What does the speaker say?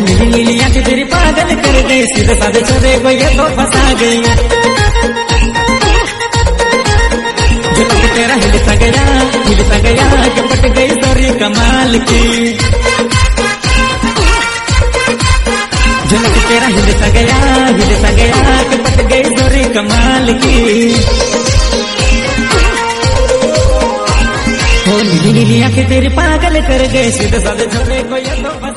नीली नीली आंखें तेरी पागल कर गई, सीधे साधे छोरे को ये तो फंसा गई। झलक तेरा हिलता गया कि पट गई सॉरी कमाल की। झलक तेरा हिलता गया कि पट गई सॉरी कमाल की। नीली नीली आंखें तेरी पागल कर गए, सीधे साधे छोरे को ये तो